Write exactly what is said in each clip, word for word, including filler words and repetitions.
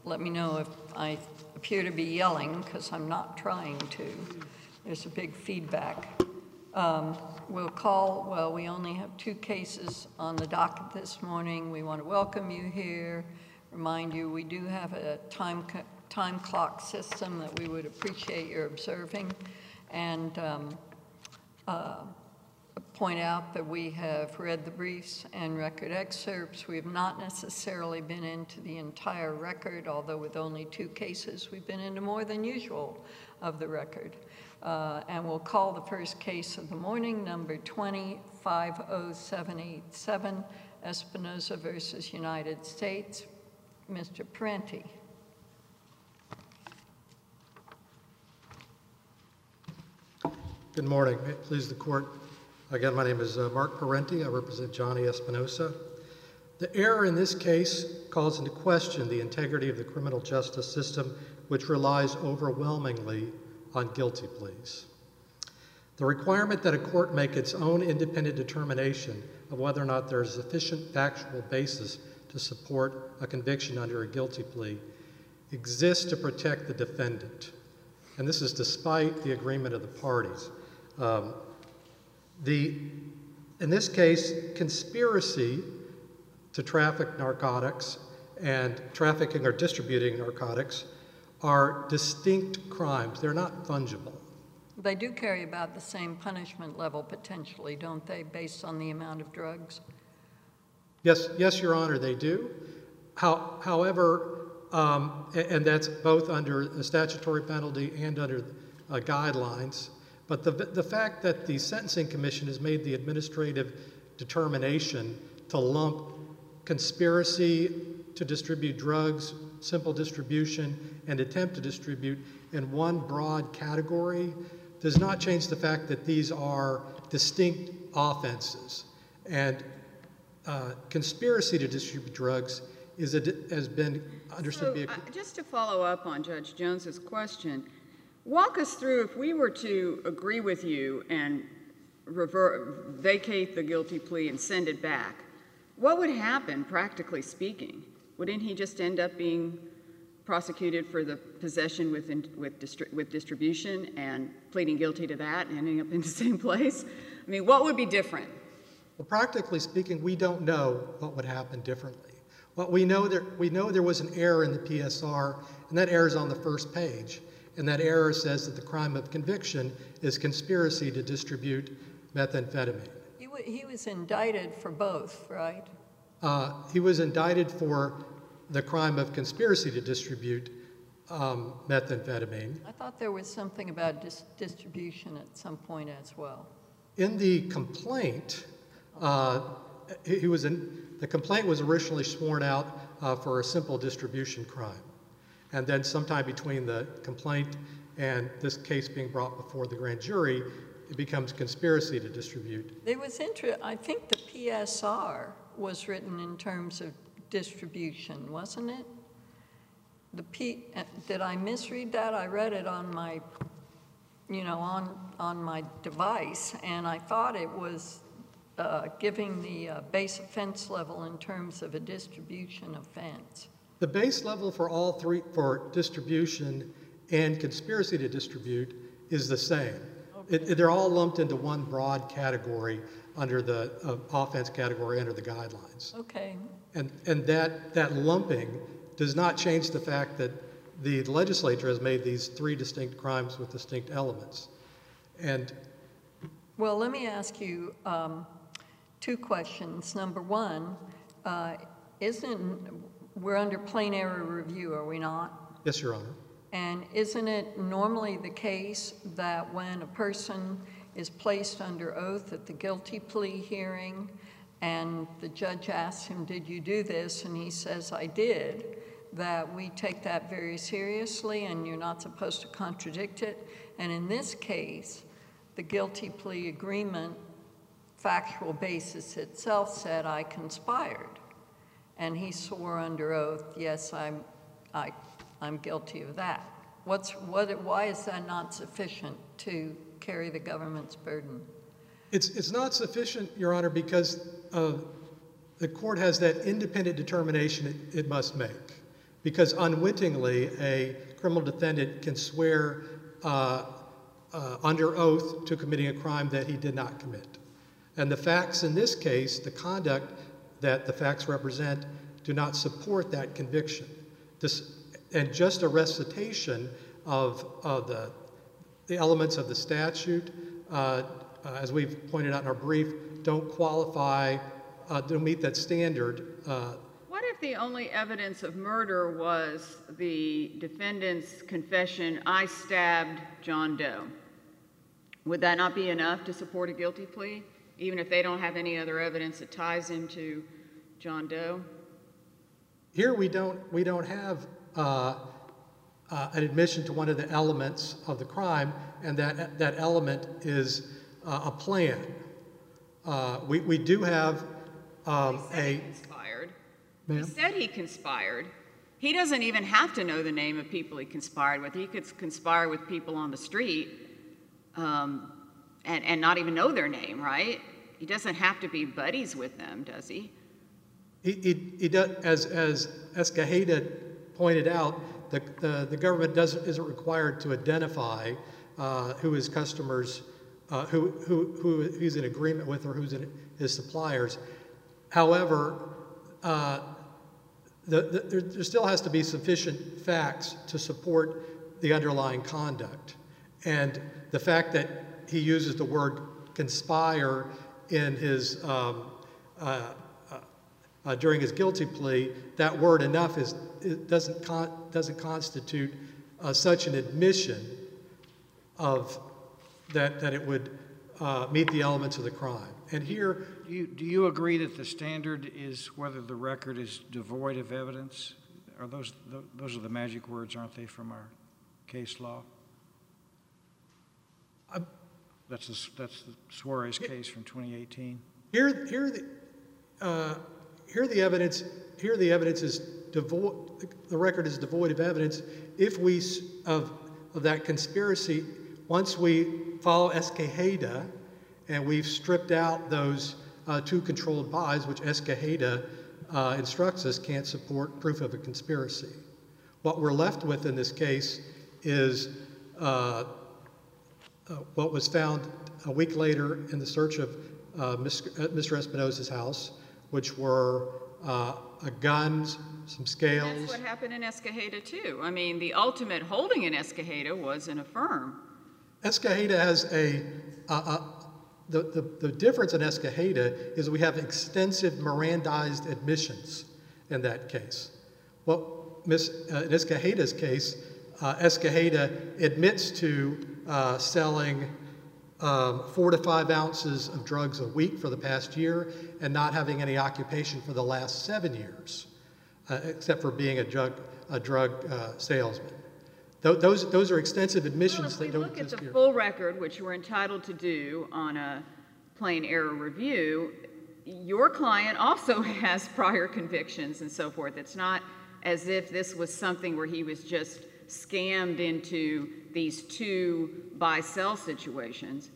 let me know if I appear to be yelling, because I'm not trying to. There's a big feedback. Um, we'll call, well, we only have two cases on the docket this morning. We want to welcome you here, remind you we do have a time, time clock system that we would appreciate your observing, and um, uh, point out that we have read the briefs and record excerpts. We have not necessarily been into the entire record, although with only two cases, we've been into more than usual of the record. Uh, and we'll call the first case of the morning, number twenty, five oh seven eight seven, Espinoza versus United States. Mister Parenti. Good morning. May it please the court. Again, my name is uh, Mark Parenti. I represent Johnny Espinoza. The error in this case calls into question the integrity of the criminal justice system, which relies overwhelmingly on guilty pleas. The requirement that a court make its own independent determination of whether or not there is sufficient factual basis to support a conviction under a guilty plea exists to protect the defendant. And this is despite the agreement of the parties. Um, The, in this case, conspiracy to traffic narcotics and trafficking or distributing narcotics are distinct crimes. They're not fungible. They do carry about the same punishment level potentially, don't they, based on the amount of drugs? Yes, yes, Your Honor, they do. How, however, um, and, and that's both under a statutory penalty and under uh, guidelines. But the, the fact that the Sentencing Commission has made the administrative determination to lump conspiracy to distribute drugs, simple distribution, and attempt to distribute in one broad category does not change the fact that these are distinct offenses. And uh, conspiracy to distribute drugs is a, has been understood so, to be a... Uh, just to follow up on Judge Jones's question, walk us through, if we were to agree with you and revert, vacate the guilty plea and send it back, what would happen, practically speaking? Wouldn't he just end up being prosecuted for the possession with, in, with, distri with distribution and pleading guilty to that and ending up in the same place? I mean, what would be different? Well, practically speaking, we don't know what would happen differently. What we know, there, we know there was an error in the P S R, and that error is on the first page. And that error says that the crime of conviction is conspiracy to distribute methamphetamine. He, w he was indicted for both, right? Uh, he was indicted for the crime of conspiracy to distribute um, methamphetamine. I thought there was something about dis distribution at some point as well. In the complaint, uh, he was in, the complaint was originally sworn out uh, for a simple distribution crime. And then sometime between the complaint and this case being brought before the grand jury, it becomes conspiracy to distribute. There was inter I think the P S R was written in terms of distribution, wasn't it? The P, did I misread that? I read it on my, you know, on, on my device, and I thought it was uh, giving the uh, base offense level in terms of a distribution offense. The base level for all three, for distribution and conspiracy to distribute, is the same. Okay. It, it, they're all lumped into one broad category under the uh, offense category under the guidelines. Okay. And, and that, that lumping does not change the fact that the legislature has made these three distinct crimes with distinct elements. And well, let me ask you um, two questions. Number one, uh, isn't we're under plain error review, are we not? Yes, Your Honor. And isn't it normally the case that when a person is placed under oath at the guilty plea hearing and the judge asks him, did you do this? And he says, I did, that we take that very seriously and you're not supposed to contradict it. And in this case, the guilty plea agreement factual basis itself said, I conspired. And he swore under oath, yes, I'm, I, I'm guilty of that. What's, what, why is that not sufficient to carry the government's burden? It's, it's not sufficient, Your Honor, because uh, the court has that independent determination it, it must make. because unwittingly a criminal defendant can swear uh, uh, under oath to committing a crime that he did not commit. And the facts in this case, the conduct that the facts represent, do not support that conviction. This, and just a recitation of, of the, the elements of the statute, uh, uh, as we've pointed out in our brief, don't qualify, uh, don't meet that standard. Uh, What if the only evidence of murder was the defendant's confession, I stabbed John Doe? Would that not be enough to support a guilty plea, even if they don't have any other evidence that ties him to John Doe? Here we don't, we don't have uh, uh, an admission to one of the elements of the crime, and that, that element is uh, a plan. Uh, we, we do have um, a... He conspired. Ma'am? He said he conspired. He doesn't even have to know the name of people he conspired with. He could conspire with people on the street um, and, and not even know their name, right? He doesn't have to be buddies with them, does he? He, he, he does, as, as Escajeda pointed out, the, the, the government doesn't, isn't required to identify uh, who his customers, uh, who, who, who he's in agreement with or who's in his suppliers. However, uh, the, the, there, there still has to be sufficient facts to support the underlying conduct. And the fact that he uses the word conspire in his um, uh, Uh, during his guilty plea, that word enough is, it doesn't, con doesn't constitute uh, such an admission of that, that it would uh, meet the elements of the crime. And here... Do you, do you agree that the standard is whether the record is devoid of evidence? Are those, those are the magic words, aren't they, from our case law? Uh, that's, the, that's the Suarez case from twenty eighteen. Here, here the... Uh, Here the evidence, here the evidence is devoid, the record is devoid of evidence if we, of, of that conspiracy, once we follow Escajeda and we've stripped out those uh, two controlled buys, which Escajeda uh, instructs us can't support proof of a conspiracy. What we're left with in this case is uh, uh, what was found a week later in the search of uh, Mister Espinosa's house, which were uh, a guns, some scales. That's what happened in Escajeda, too. I mean, the ultimate holding in Escajeda was in a firm. Escajeda has a, uh, uh, the, the, the difference in Escajeda is we have extensive Mirandized admissions in that case. Well, Miss, uh, in Escajeda's case, uh, Escajeda admits to uh, selling Um, four to five ounces of drugs a week for the past year and not having any occupation for the last seven years, uh, except for being a drug, a drug uh, salesman. Th those, those are extensive admissions Well, that if we don't look at exist the here. full record, which we're entitled to do on a plain error review, your client also has prior convictions and so forth. It's not as if this was something where he was just scammed into these two buy-sell situations.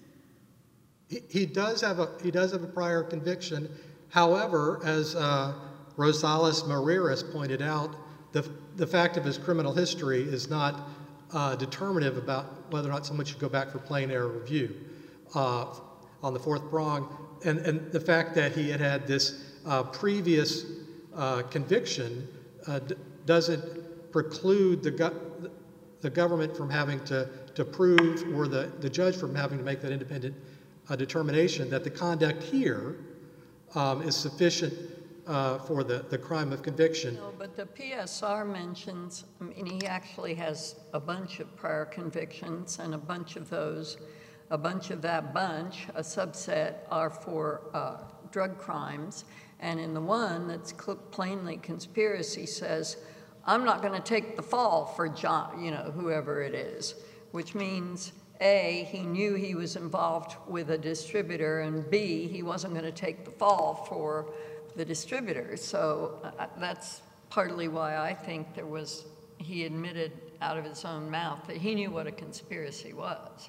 He, he does have a he does have a prior conviction. However, as uh, Rosales Mariras pointed out, the the fact of his criminal history is not uh, determinative about whether or not someone should go back for plain error review uh, on the fourth prong, and and the fact that he had had this uh, previous uh, conviction uh, d doesn't preclude the go the government from having to to prove, or the the judge from having to make that independent a determination that the conduct here um, is sufficient uh, for the, the crime of conviction. No, but the P S R mentions, I mean, he actually has a bunch of prior convictions, and a bunch of those, a bunch of that bunch, a subset, are for uh, drug crimes. And in the one that's plainly conspiracy says, I'm not going to take the fall for John, you know, whoever it is, which means A, he knew he was involved with a distributor, and B, he wasn't going to take the fall for the distributor. So uh, that's partly why I think there was, he admitted out of his own mouth that he knew what a conspiracy was.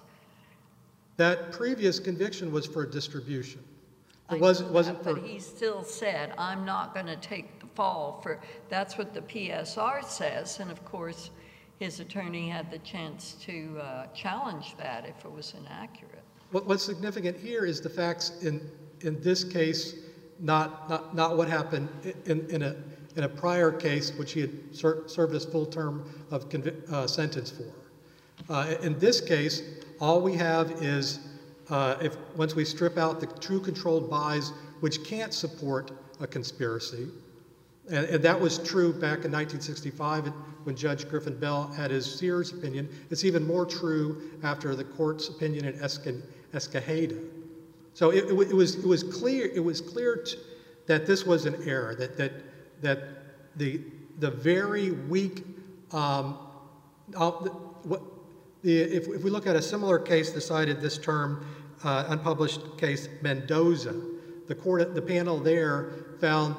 That previous conviction was for distribution. I It wasn't, know wasn't that, for... But he still said, I'm not going to take the fall for, that's what the P S R says, and of course, his attorney had the chance to uh, challenge that if it was inaccurate. What, what's significant here is the facts in, in this case, not, not, not what happened in, in, a, in a prior case, which he had ser served his full term of uh, sentence for. Uh, in this case, all we have is, uh, if once we strip out the true controlled buys, which can't support a conspiracy, and, and that was true back in nineteen sixty-five when Judge Griffin Bell had his Sears opinion. It's even more true after the court's opinion in Esca Escajeda. So it, it, it was it was clear it was clear t that this was an error, that that that the the very weak um, uh, the, what the if, if we look at a similar case decided this term, uh, unpublished case Mendoza, the court the panel there found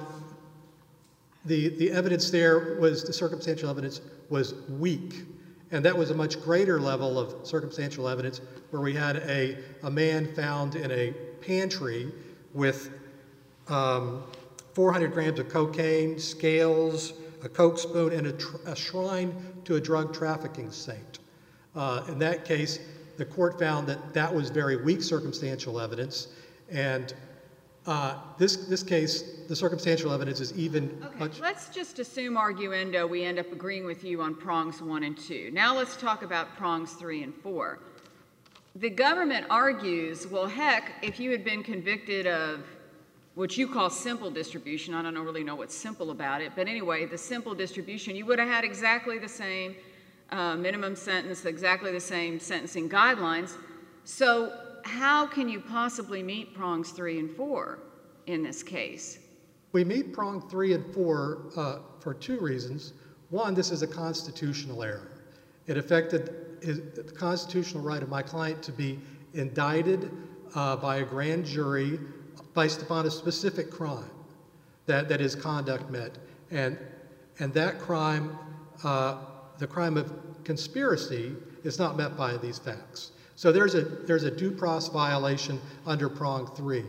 the the evidence there was the circumstantial evidence was weak. And that was a much greater level of circumstantial evidence where we had a, a man found in a pantry with um, four hundred grams of cocaine, scales, a Coke spoon, and a, tr a shrine to a drug trafficking saint. Uh, in that case, the court found that that was very weak circumstantial evidence. And uh, this, this case, the circumstantial evidence is even Okay, much... let's just assume, arguendo, we end up agreeing with you on prongs one and two. Now let's talk about prongs three and four. The government argues, well, heck, if you had been convicted of what you call simple distribution, I don't really know what's simple about it, but anyway, the simple distribution, you would have had exactly the same uh, minimum sentence, exactly the same sentencing guidelines. So how can you possibly meet prongs three and four in this case? We meet prong three and four uh, for two reasons. One, this is a constitutional error. It affected his, the constitutional right of my client to be indicted uh, by a grand jury based upon a specific crime that, that his conduct met. And, and that crime, uh, the crime of conspiracy, is not met by these facts. So there's a, there's a due process violation under prong three.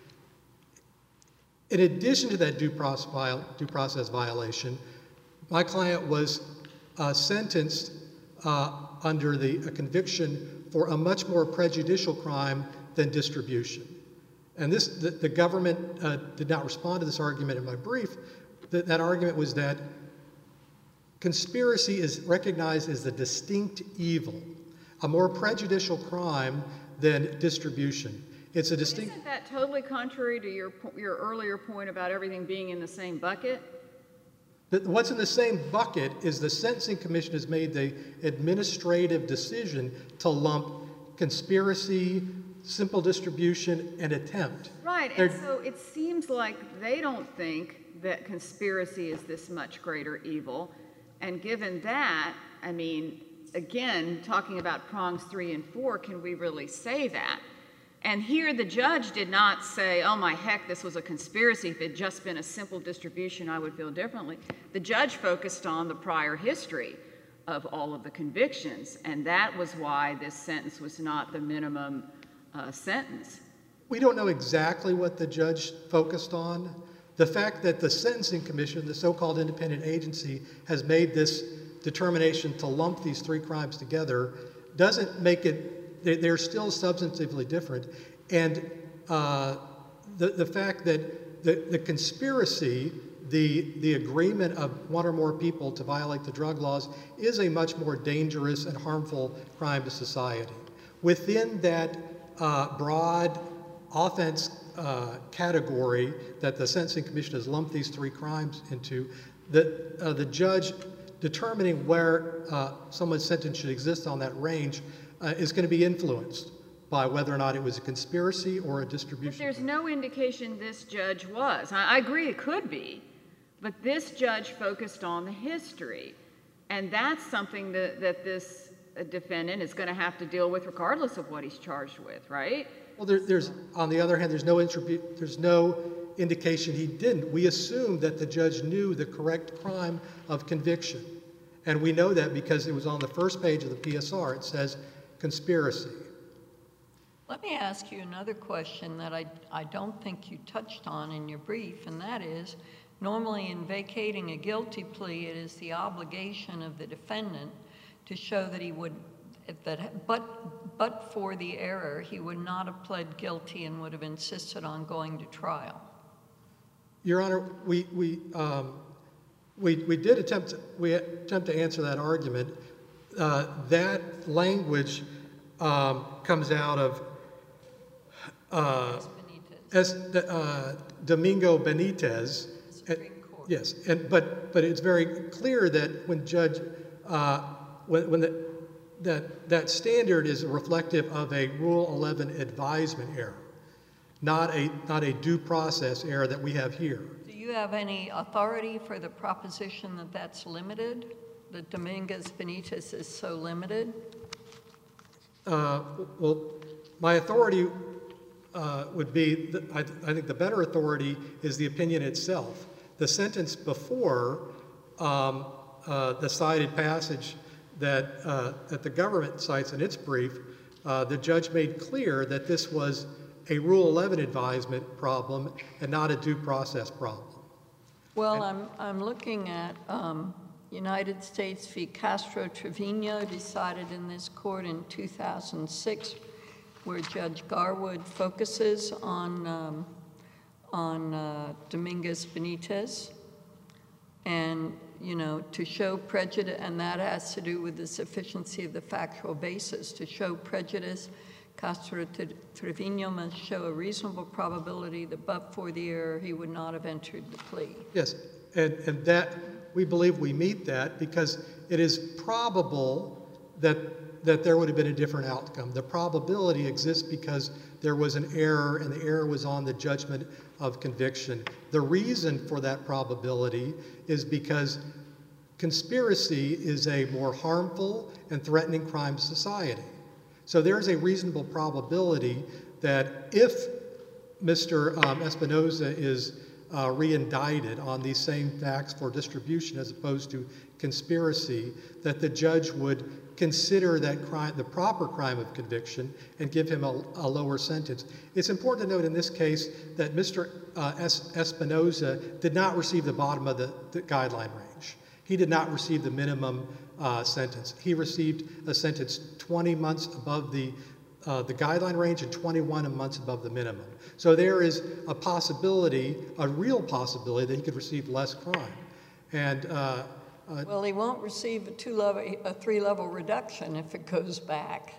In addition to that due process, viol due process violation, my client was uh, sentenced uh, under the a conviction for a much more prejudicial crime than distribution. And this, the, the government uh, did not respond to this argument in my brief. That, that argument was that conspiracy is recognized as a distinct evil, a more prejudicial crime than distribution. It's a distinct... Isn't that totally contrary to your, your earlier point about everything being in the same bucket? But what's in the same bucket is the Sentencing Commission has made the administrative decision to lump conspiracy, simple distribution, and attempt. Right, They're, and so it seems like they don't think that conspiracy is this much greater evil. And given that, I mean, again, talking about prongs three and four, can we really say that? And here the judge did not say, oh my heck, this was a conspiracy. If it had just been a simple distribution, I would feel differently. The judge focused on the prior history of all of the convictions, and that was why this sentence was not the minimum uh, sentence. We don't know exactly what the judge focused on. The fact that the Sentencing Commission, the so-called independent agency, has made this determination to lump these three crimes together doesn't make it... They're still substantively different. And uh, the, the fact that the, the conspiracy, the, the agreement of one or more people to violate the drug laws, is a much more dangerous and harmful crime to society. Within that uh, broad offense uh, category that the Sentencing Commission has lumped these three crimes into, the, uh, the judge determining where uh, someone's sentence should exist on that range Uh, is going to be influenced by whether or not it was a conspiracy or a distribution. But there's no indication this judge was. I, I agree it could be, but this judge focused on the history. And that's something that, that this uh, defendant is going to have to deal with regardless of what he's charged with, right? Well, there, there's, on the other hand, there's no, there's no indication he didn't. We assume that the judge knew the correct crime of conviction. And we know that because it was on the first page of the P S R. It says conspiracy. Let me ask you another question that I, I don't think you touched on in your brief, and that is, Normally, in vacating a guilty plea, it is the obligation of the defendant to show that he would, that, but, but for the error, he would not have pled guilty and would have insisted on going to trial. Your Honor, we, we, um, we, we did attempt, we attempt to answer that argument. Uh, that language um, comes out of uh, as, uh, Domingo Benitez. Supreme Court. Yes, and, but, but it's very clear that when Judge, uh, when, when the, that, that standard is reflective of a Rule eleven advisement error, not a, not a due process error that we have here. Do you have any authority for the proposition that that's limited, that Dominguez Benitez is so limited? Uh, well, my authority uh, would be, the, I, I think the better authority is the opinion itself. The sentence before um, uh, the cited passage that, uh, that the government cites in its brief, uh, the judge made clear that this was a Rule eleven advisement problem and not a due process problem. Well, I'm, I'm looking at um, United States v. Castro Trevino, decided in this court in two thousand six, where Judge Garwood focuses on, um, on uh, Dominguez Benitez. And, you know, to show prejudice, and that has to do with the sufficiency of the factual basis. To show prejudice, Castro Trevino must show a reasonable probability that but for the error, he would not have entered the plea. Yes, and, and that, we believe we meet that because it is probable that, that there would have been a different outcome. The probability exists because there was an error, and the error was on the judgment of conviction. The reason for that probability is because conspiracy is a more harmful and threatening crime to society. So there's a reasonable probability that if Mister Um, Espinoza is uh, re-indicted on these same facts for distribution as opposed to conspiracy, that the judge would consider that crime, the proper crime of conviction, and give him a, a lower sentence. It's important to note in this case that Mister Uh, es Espinoza did not receive the bottom of the, the guideline range. He did not receive the minimum uh, sentence. He received a sentence twenty months above the, uh, the guideline range and twenty-one months above the minimum. So there is a possibility, a real possibility, that he could receive less crime. And uh, uh, Well, he won't receive a two-level, a three-level reduction if it goes back.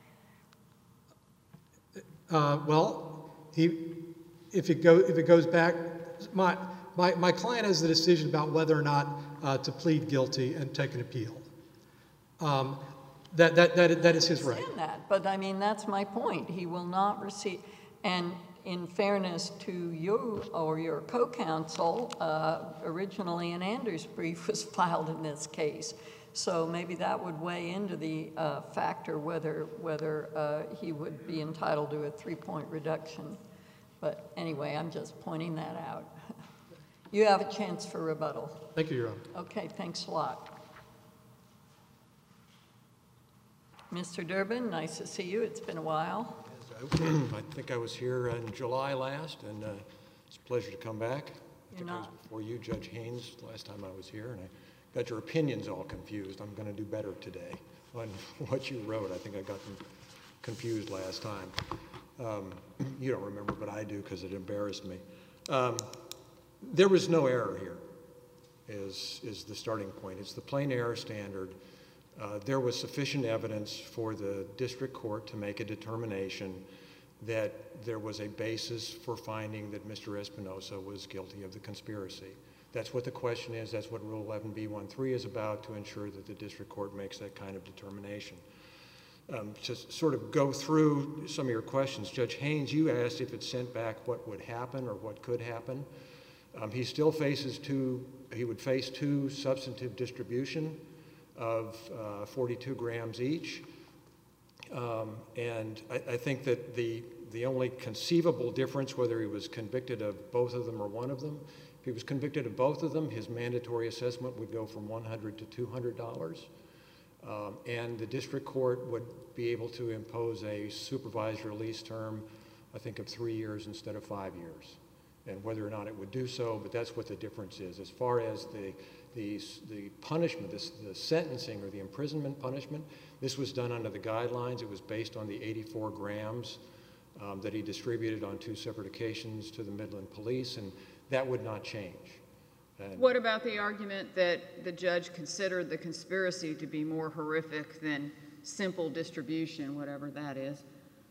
uh, well, he, if it go, if it goes back, my my my client has the decision about whether or not uh, to plead guilty and take an appeal. Um, that that that that is his right. I understand that, but I mean, that's my point. He will not receive, and in fairness to you or your co-counsel, uh, originally an Anders brief was filed in this case. So maybe that would weigh into the uh, factor whether, whether uh, he would be entitled to a three-point reduction. But anyway, I'm just pointing that out. You have a chance for rebuttal. Thank you, Your Honor. Okay, thanks a lot. Mister Durbin, nice to see you. It's been a while. I think I was here in July last, and uh, it's a pleasure to come back. I think I was before you, Judge Haynes, last time I was here, and I got your opinions all confused. I'm going to do better today on what you wrote. I think I got them confused last time. Um, you don't remember, but I do because it embarrassed me. Um, there was no error here, is, is the starting point. It's the plain error standard. Uh, there was sufficient evidence for the district court to make a determination that there was a basis for finding that Mister Espinoza was guilty of the conspiracy. That's what the question is. That's what Rule eleven B thirteen is about, to ensure that the district court makes that kind of determination. Um, to sort of go through some of your questions, Judge Haynes, you asked if it's sent back what would happen or what could happen. Um, he still faces two, he would face two substantive distribution of uh, forty-two grams each. Um, and I, I think that the, the only conceivable difference, whether he was convicted of both of them or one of them, if he was convicted of both of them, his mandatory assessment would go from one hundred dollars to two hundred dollars. Um, and the district court would be able to impose a supervised release term, I think, of three years instead of five years. and whether or not it would do so, but that's what the difference is. As far as the, the, the punishment, this, the sentencing or the imprisonment punishment, this was done under the guidelines. It was based on the eighty-four grams um, that he distributed on two separate occasions to the Midland Police, and that would not change. And what about the argument that the judge considered the conspiracy to be more horrific than simple distribution, whatever that is?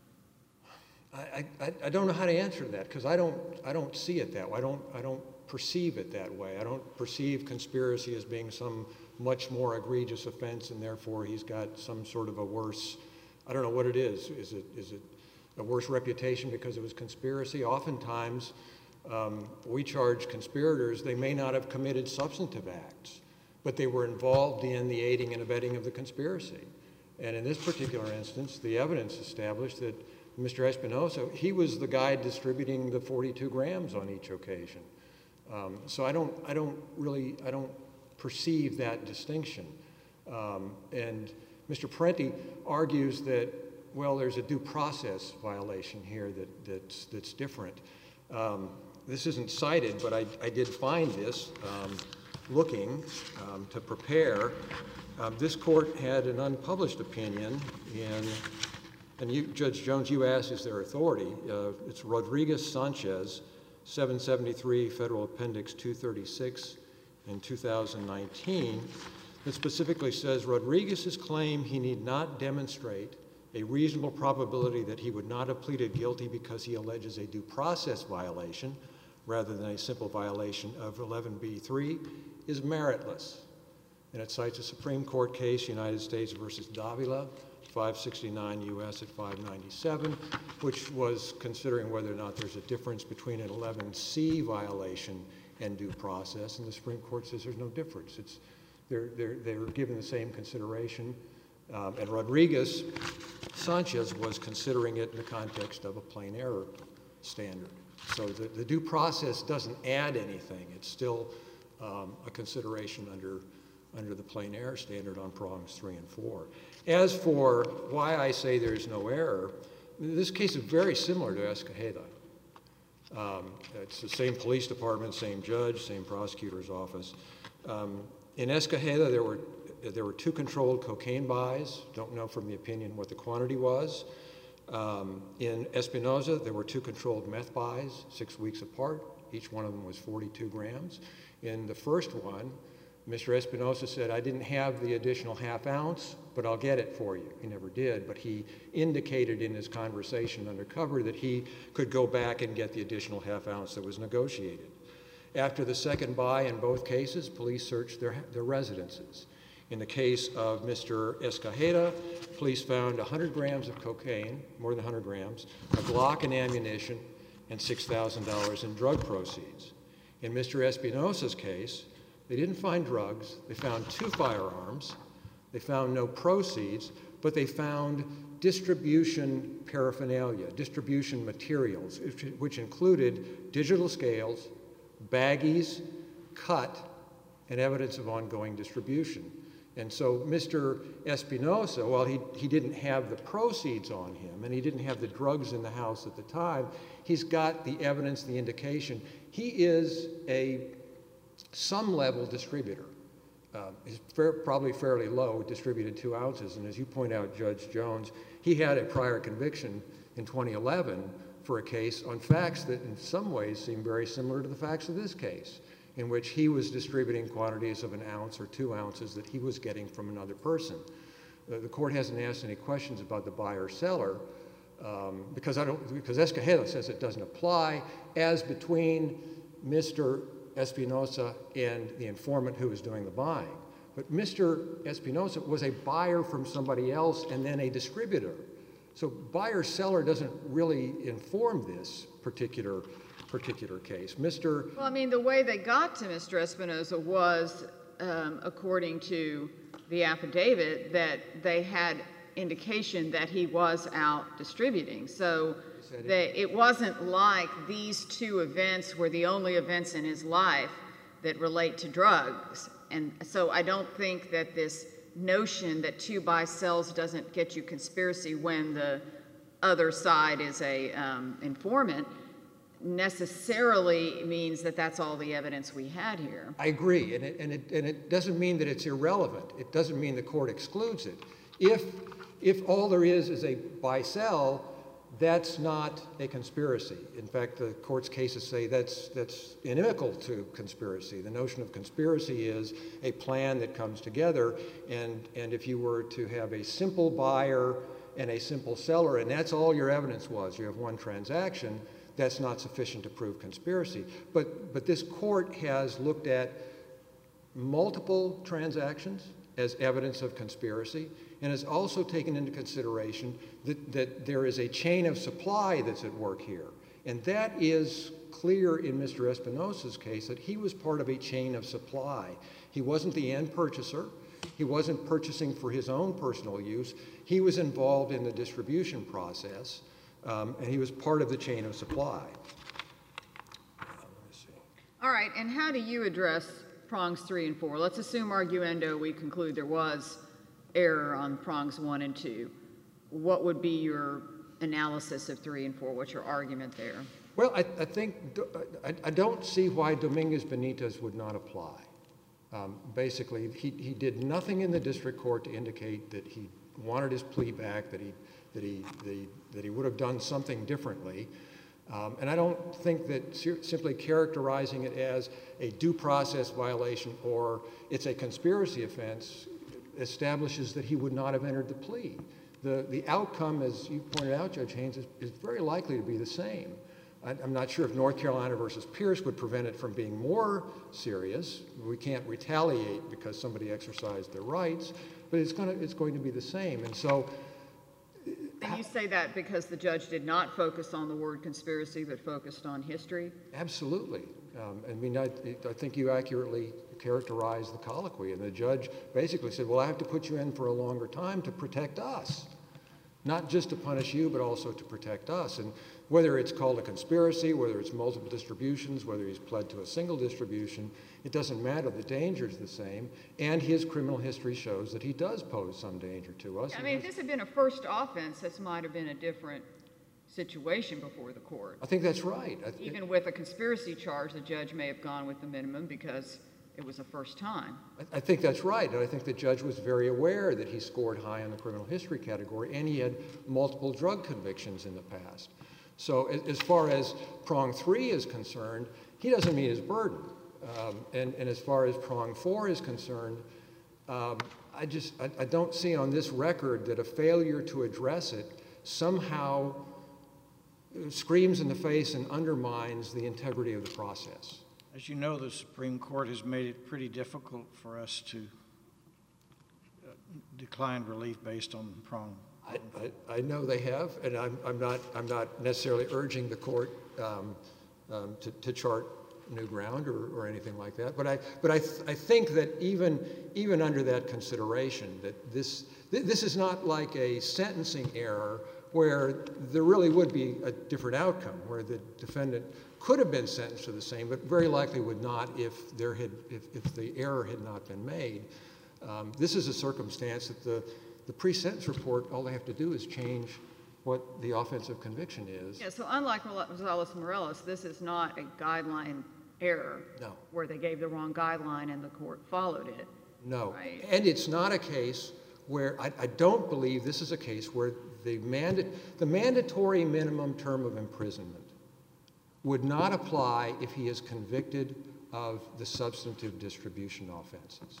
I, I, I don't know how to answer that because I don't, I don't see it that way. I don't, I don't perceive it that way. I don't perceive conspiracy as being some much more egregious offense and therefore he's got some sort of a worse, I don't know what it is. Is it, is it a worse reputation because it was conspiracy? Oftentimes, um, we charge conspirators, they may not have committed substantive acts, but they were involved in the aiding and abetting of the conspiracy. And in this particular instance, the evidence established that Mister Espinosa, he was the guy distributing the forty-two grams on each occasion. Um, so I don't, I don't really, I don't perceive that distinction. Um, and Mister Parenti argues that, well, there's a due process violation here that, that's, that's different. Um, this isn't cited, but I, I did find this um, looking um, to prepare. Um, this court had an unpublished opinion in, and you, Judge Jones, you asked, is there authority? Uh, it's Rodriguez-Sanchez, seven seventy-three Federal Appendix two thirty-six in two thousand nineteen, that specifically says Rodriguez's claim he need not demonstrate a reasonable probability that he would not have pleaded guilty because he alleges a due process violation rather than a simple violation of eleven B three is meritless. And it cites a Supreme Court case, United States versus Davila, five sixty-nine U S at five ninety-seven, which was considering whether or not there's a difference between an eleven C violation and due process, and the Supreme Court says there's no difference. It's, they're, they're, they're given the same consideration, um, and Rodriguez Sanchez was considering it in the context of a plain error standard. So the, the due process doesn't add anything. It's still um, a consideration under, under the plain error standard on prongs three and four. As for why I say there's no error, this case is very similar to Escajeda. Um, it's the same police department, same judge, same prosecutor's office. Um, in Escajeda, there were, there were two controlled cocaine buys. Don't know from the opinion what the quantity was. Um, in Espinosa, there were two controlled meth buys, six weeks apart. Each one of them was forty-two grams. In the first one, Mister Espinosa said, I didn't have the additional half ounce, but I'll get it for you. He never did, but he indicated in his conversation undercover that he could go back and get the additional half ounce that was negotiated. After the second buy in both cases, police searched their, their residences. In the case of Mister Escajeda, police found one hundred grams of cocaine, more than one hundred grams, a Glock and ammunition, and six thousand dollars in drug proceeds. In Mister Espinosa's case, they didn't find drugs. They found two firearms. They found no proceeds, but they found distribution paraphernalia, distribution materials, which included digital scales, baggies, cut, and evidence of ongoing distribution. And so Mister Espinosa, while he, he didn't have the proceeds on him and he didn't have the drugs in the house at the time, he's got the evidence, the indication. He is a some level distributor. Uh, he's fair, probably fairly low, distributed two ounces. And as you point out, Judge Jones, he had a prior conviction in twenty eleven for a case on facts that in some ways seem very similar to the facts of this case, in which he was distributing quantities of an ounce or two ounces that he was getting from another person. Uh, the court hasn't asked any questions about the buyer-seller um, because I don't, because Escajeda says it doesn't apply as between Mister Espinosa and the informant who was doing the buying. But Mister Espinosa was a buyer from somebody else and then a distributor. So buyer-seller doesn't really inform this particular particular case. Mister Well, I mean, the way they got to Mister Espinosa was, um, according to the affidavit, that they had indication that he was out distributing. So they, it wasn't like these two events were the only events in his life that relate to drugs. And so I don't think that this notion that two buy sells doesn't get you conspiracy when the other side is a um, informant necessarily means that that's all the evidence we had here. I agree, and it, and it, and it doesn't mean that it's irrelevant. It doesn't mean the court excludes it. If, if all there is is a buy-sell, that's not a conspiracy. In fact, the court's cases say that's, that's inimical to conspiracy. The notion of conspiracy is a plan that comes together, and, and if you were to have a simple buyer and a simple seller, and that's all your evidence was, you have one transaction, that's not sufficient to prove conspiracy. But, but this court has looked at multiple transactions as evidence of conspiracy, and has also taken into consideration that, that there is a chain of supply that's at work here. And that is clear in Mister Espinosa's case, that he was part of a chain of supply. He wasn't the end purchaser. He wasn't purchasing for his own personal use. He was involved in the distribution process, um, and he was part of the chain of supply. Uh, let me see. All right, and how do you address prongs three and four? Let's assume arguendo, we conclude there was error on prongs one and two. What would be your analysis of three and four? What's your argument there? Well, I, I think, I, I don't see why Dominguez Benitez would not apply. Um, basically, he, he did nothing in the district court to indicate that he wanted his plea back, that he, that he, that he, that he would have done something differently. Um, and I don't think that simply characterizing it as a due process violation or it's a conspiracy offense establishes that he would not have entered the plea. The, the outcome, as you pointed out, Judge Haynes, is, is very likely to be the same. I, I'm not sure if North Carolina versus Pierce would prevent it from being more serious. We can't retaliate because somebody exercised their rights, but it's, gonna, it's going to be the same. And so, And you say that because the judge did not focus on the word conspiracy, but focused on history? Absolutely. Um, I mean, I, I think you accurately characterized the colloquy, and the judge basically said, well, I have to put you in for a longer time to protect us, not just to punish you, but also to protect us. And whether it's called a conspiracy, whether it's multiple distributions, whether he's pled to a single distribution, it doesn't matter. The danger is the same, and his criminal history shows that he does pose some danger to us. Yeah, I mean, if this had been a first offense, this might have been a different situation before the court. I think that's right. I, Even with a conspiracy charge, the judge may have gone with the minimum because it was the first time. I, I think that's right, and I think the judge was very aware that he scored high in the criminal history category, and he had multiple drug convictions in the past. So as, as far as prong three is concerned, he doesn't meet his burden. Um, and, and as far as prong four is concerned, um, I just I, I don't see on this record that a failure to address it somehow screams in the face and undermines the integrity of the process. As you know, the Supreme Court has made it pretty difficult for us to uh, decline relief based on prong. I, I, I know they have, and I'm, I'm not I'm not necessarily urging the court um, um, to, to chart new ground or, or anything like that. But I but I th I think that even even under that consideration, that this th this is not like a sentencing error where there really would be a different outcome, where the defendant could have been sentenced to the same, but very likely would not if there had if, if the error had not been made. Um, this is a circumstance that the the pre-sentence report, all they have to do is change what the offensive conviction is. Yeah, so unlike Rosales-Morales, this is not a guideline error. No. Where they gave the wrong guideline and the court followed it. No. Right. And it's not a case where, I, I don't believe this is a case where the, manda the mandatory minimum term of imprisonment would not apply if he is convicted of the substantive distribution offenses.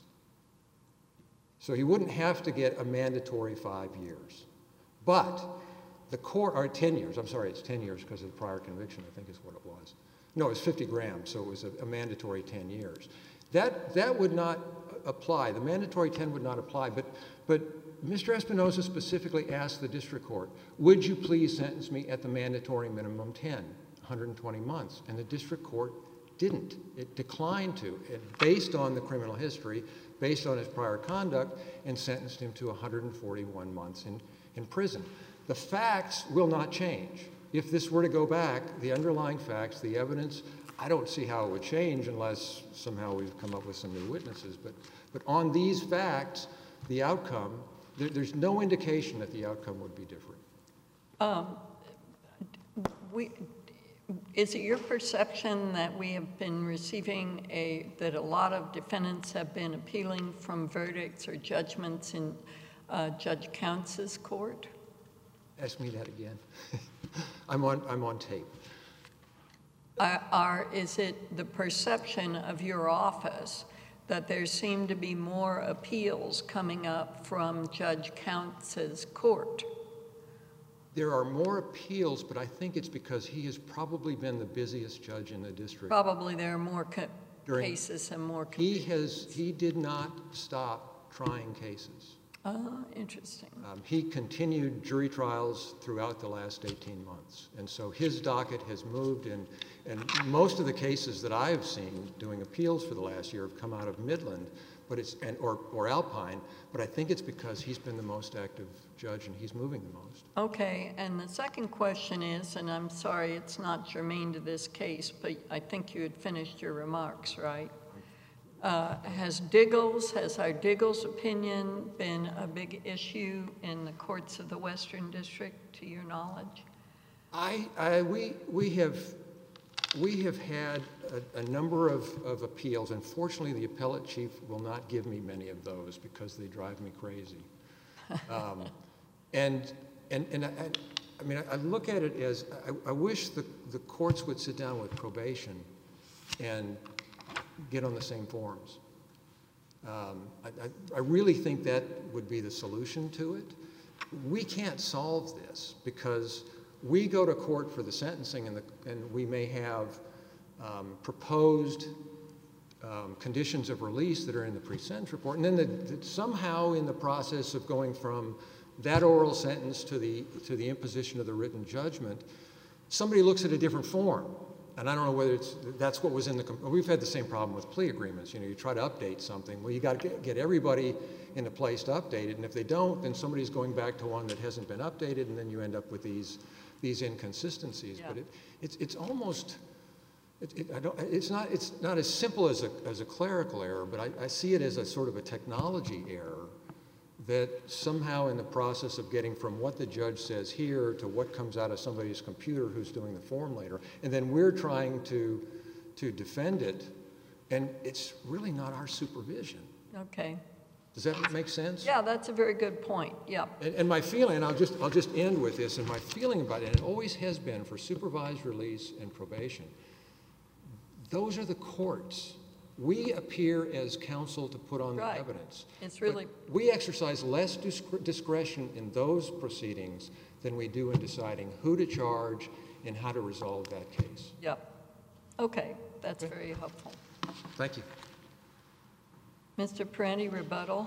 So he wouldn't have to get a mandatory five years. But the court, or ten years, I'm sorry, it's ten years because of the prior conviction, I think is what it was. No, it was fifty grams, so it was a, a mandatory ten years. That, that would not apply. The mandatory ten would not apply, but, but Mister Espinosa specifically asked the district court, would you please sentence me at the mandatory minimum ten, one hundred twenty months? And the district court didn't. It declined to, it, based on the criminal history, based on his prior conduct, and sentenced him to one hundred forty-one months in, in prison. The facts will not change. If this were to go back, the underlying facts, the evidence, I don't see how it would change unless somehow we've come up with some new witnesses. But, but on these facts, the outcome, there, there's no indication that the outcome would be different. Um, we, Is it your perception that we have been receiving a, that a lot of defendants have been appealing from verdicts or judgments in uh, Judge Counts' court? Ask me that again. I'm on, I'm on tape. Are, are, is it the perception of your office that there seem to be more appeals coming up from Judge Counts' court? There are more appeals, but I think it's because he has probably been the busiest judge in the district. Probably there are more ca During- cases and more He convictions. has, he did not stop trying cases. Oh, interesting. Um, he continued jury trials throughout the last eighteen months. And so his docket has moved, and, and most of the cases that I have seen doing appeals for the last year have come out of Midland, but it's, and, or, or Alpine, but I think it's because he's been the most active judge and he's moving the most. Okay, and the second question is, and I'm sorry it's not germane to this case, but I think you had finished your remarks, right? Uh, has Diggles, has our Diggles opinion been a big issue in the courts of the Western District, to your knowledge? I, I, we, we have, we have had a, a number of, of appeals. Unfortunately, the appellate chief will not give me many of those because they drive me crazy. Um, and, and, and I, I mean, I look at it as, I, I wish the, the courts would sit down with probation and get on the same forums. Um, I, I, I really think that would be the solution to it. We can't solve this because we go to court for the sentencing and, the, and we may have um, proposed um, conditions of release that are in the pre-sentence report, and then the, the, somehow in the process of going from that oral sentence to the, to the imposition of the written judgment, somebody looks at a different form. And I don't know whether it's, that's what was in the, we've had the same problem with plea agreements. You know, you try to update something. Well, you got to get, get everybody in a place to update it. And if they don't, then somebody's going back to one that hasn't been updated, and then you end up with these, these inconsistencies. Yeah. But it, it's, it's almost, it, it, I don't, it's, not, it's not as simple as a, as a clerical error, but I, I see it as a sort of a technology error that somehow in the process of getting from what the judge says here to what comes out of somebody's computer who's doing the form later, and then we're trying to, to defend it, and it's really not our supervision. Okay. Does that make sense? Yeah, that's a very good point. Yeah. And, and my feeling, and I'll just, I'll just end with this, and my feeling about it, and it always has been for supervised release and probation, those are the courts. We appear as counsel to put on Right. the evidence. It's really- But we exercise less discre- discretion in those proceedings than we do in deciding who to charge and how to resolve that case. Yep. Okay, that's very helpful. Thank you. Mister Parenti, rebuttal.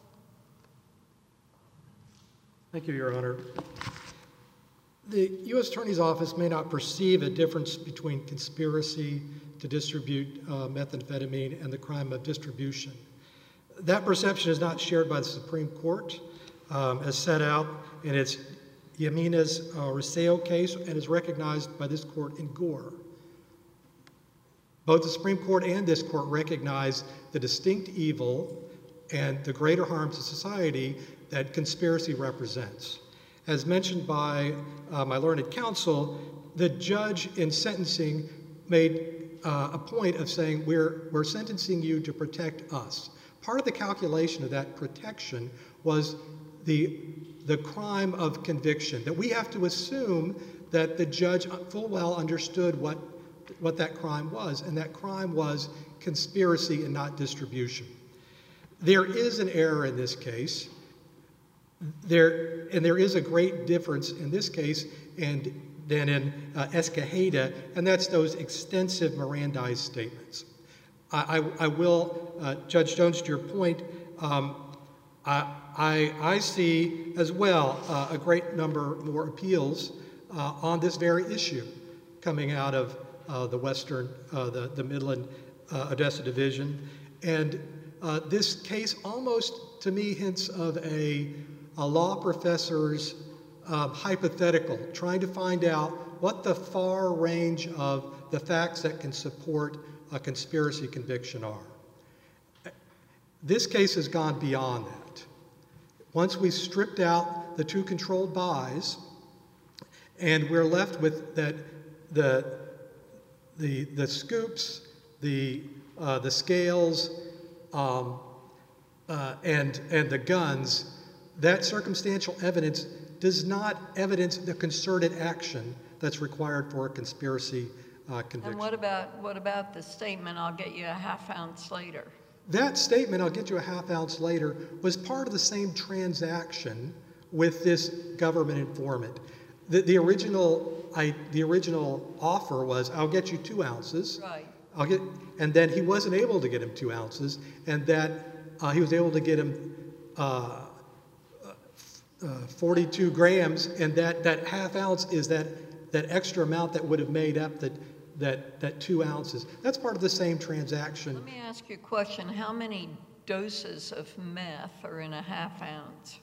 Thank you, Your Honor. The U S Attorney's Office may not perceive a difference between conspiracy to distribute uh, methamphetamine and the crime of distribution. That perception is not shared by the Supreme Court, um, as set out in its Jimenez uh, Receo case, and is recognized by this court in Gore. Both the Supreme Court and this court recognize the distinct evil and the greater harm to society that conspiracy represents. As mentioned by uh, my learned counsel, the judge in sentencing made uh, a point of saying, we're, we're sentencing you to protect us. Part of the calculation of that protection was the, the crime of conviction, that we have to assume that the judge full well understood what, what that crime was, and that crime was conspiracy and not distribution. There is an error in this case. There, and there is a great difference in this case and than in uh, Escajeda, and that's those extensive Mirandized statements. I, I, I will, uh, Judge Jones, to your point, um, I, I, I see as well uh, a great number more appeals uh, on this very issue coming out of uh, the Western, uh, the, the Midland uh, Odessa Division. And uh, this case almost, to me, hints of a a law professor's uh, hypothetical, trying to find out what the far range of the facts that can support a conspiracy conviction are. This case has gone beyond that. Once we stripped out the two controlled buys, and we're left with that the the, the scoops, the, uh, the scales, um, uh, and, and the guns, that circumstantial evidence does not evidence the concerted action that's required for a conspiracy uh, conviction. And what about, what about the statement, "I'll get you a half ounce later"? That statement, "I'll get you a half ounce later," was part of the same transaction with this government informant. The, the original, I, the original offer was, "I'll get you two ounces." Right. I'll get, and then he wasn't able to get him two ounces, and that uh, he was able to get him uh, uh, forty-two grams, and that, that half ounce is that, that extra amount that would have made up that, that, that two ounces. That's part of the same transaction. Let me ask you a question. How many doses of meth are in a half ounce?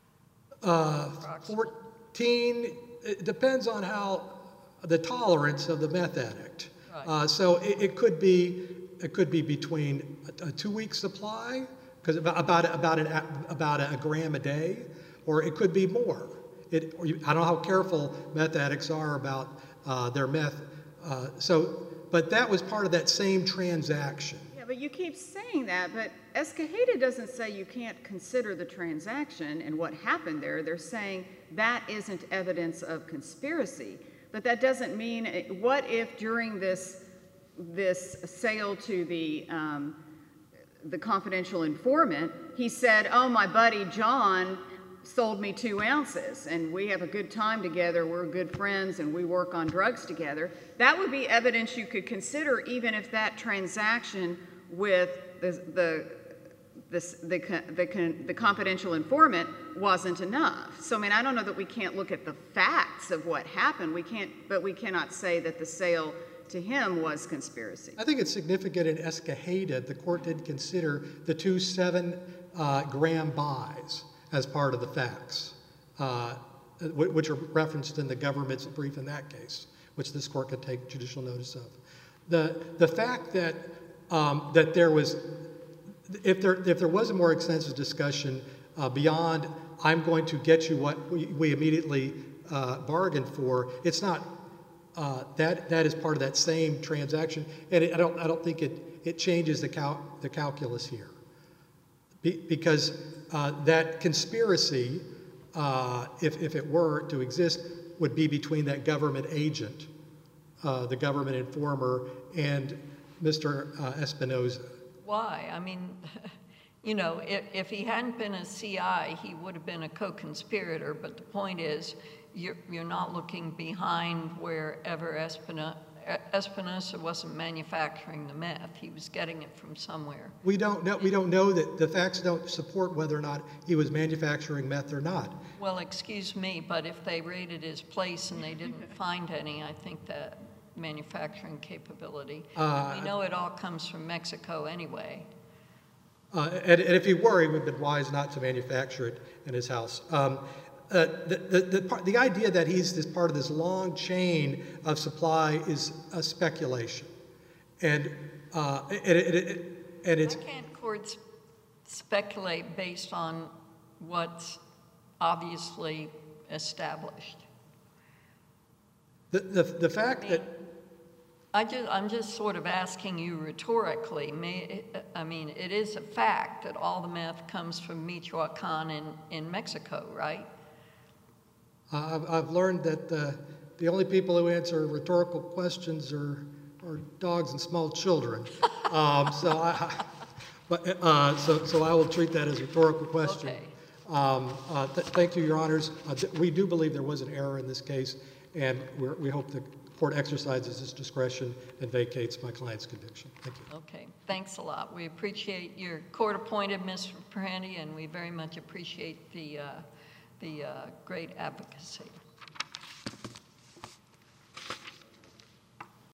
Uh, fourteen, it depends on how, the tolerance of the meth addict. Right. Uh, so it, it could be, it could be between a, a two-week supply, because about, about, about, an, about a gram a day, or it could be more. It, or you, I don't know how careful meth addicts are about uh, their meth. Uh, so, but that was part of that same transaction. Yeah, but you keep saying that, but Escajeda doesn't say you can't consider the transaction and what happened there. They're saying that isn't evidence of conspiracy. But that doesn't mean, what if during this, this sale to the, um, the confidential informant, he said, "Oh, my buddy John sold me two ounces, and we have a good time together, we're good friends, and we work on drugs together." That would be evidence you could consider, even if that transaction with the, the, the, the, the, the confidential informant wasn't enough. So, I mean, I don't know that we can't look at the facts of what happened, we can't, but we cannot say that the sale to him was conspiracy. I think it's significant in Escajeda, the court did consider the two seven uh, gram buys as part of the facts, uh, which are referenced in the government's brief in that case, which this court could take judicial notice of. The, the fact that, um, that there was, if there, if there was a more extensive discussion uh, beyond, "I'm going to get you what we, we immediately uh, bargained for," it's not, uh, that, that is part of that same transaction, and it, I, don't, I don't think it, it changes the, cal the calculus here. Be, because uh, that conspiracy, uh, if, if it were to exist, would be between that government agent, uh, the government informer, and Mister Uh, Espinosa. Why? I mean, you know, if, if he hadn't been a C I, he would have been a co-conspirator, but the point is, you're, you're not looking behind wherever Espinosa, Espinosa wasn't manufacturing the meth. He was getting it from somewhere. We don't know, we don't know that the facts don't support whether or not he was manufacturing meth or not. Well, excuse me, but if they raided his place and they didn't find any, I think that manufacturing capability. Uh, we know it all comes from Mexico anyway. Uh, and, and if he were, he would have been wise not to manufacture it in his house. Um, Uh, the, the, the, part, the idea that he's this part of this long chain of supply is a speculation. And, uh, and, it, it, and it's... Why can't courts speculate based on what's obviously established? The, the, the fact I mean, that... I just, I'm just sort of asking you rhetorically. May, I mean, it is a fact that all the meth comes from Michoacan in, in Mexico, right? Uh, I've, I've learned that uh, the only people who answer rhetorical questions are, are dogs and small children. um, so, I, but, uh, so, so I will treat that as a rhetorical question. Okay. Um, uh, th thank you, Your Honors. Uh, we do believe there was an error in this case, and we're, we hope the court exercises its discretion and vacates my client's conviction. Thank you. Okay, thanks a lot. We appreciate your court-appointed, Mister Parenti, and we very much appreciate the, uh, the uh, great advocacy.